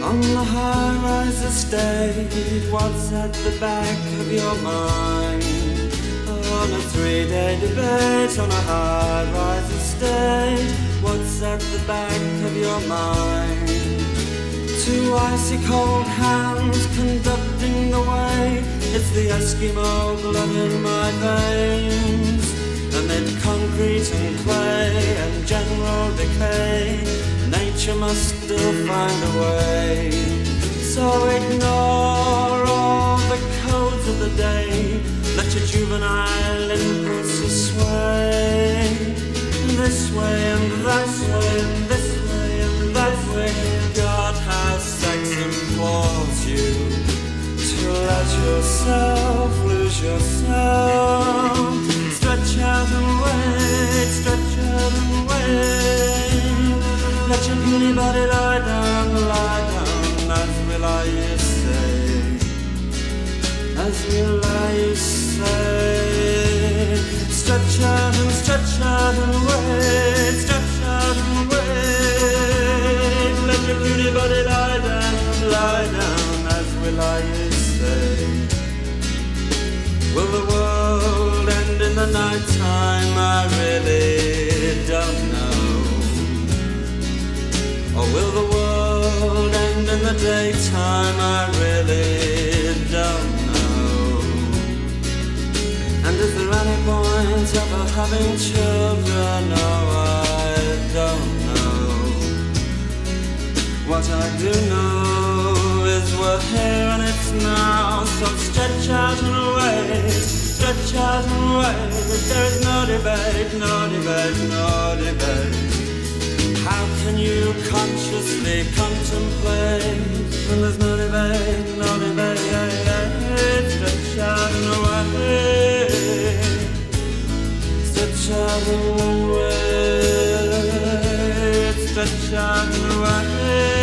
On the high-rise estate, what's at the back of your mind? On a 3-day debate on a high-rise estate, what's at the back of your mind? Two icy cold hands conducting the way, it's the Eskimo blood in my veins. Amid concrete and clay and general decay, nature must still find a way. So ignore all the codes of the day, let your juvenile impulses sway. This way and that way and this way and that way, God has sex implores you to let yourself lose yourself. Stretch out and wait, stretch out and wait. Let your puny body lie down, as will I you say, as will I you say. Stretch out and wait, stretch out and wait. Let your puny body lie down, as will I you say. Will the world end in the night time? I really don't know. Or will the world end in the daytime? I really don't know. And is there any point ever having children? No, I don't know. What I do know is we're here and it's now. So stretch out and wait, stretch out and wait. There is no debate, no debate, no debate. How can you consciously contemplate when there's no debate, no debate? Stretch out and wait, stretch out and wait, stretch out and wait.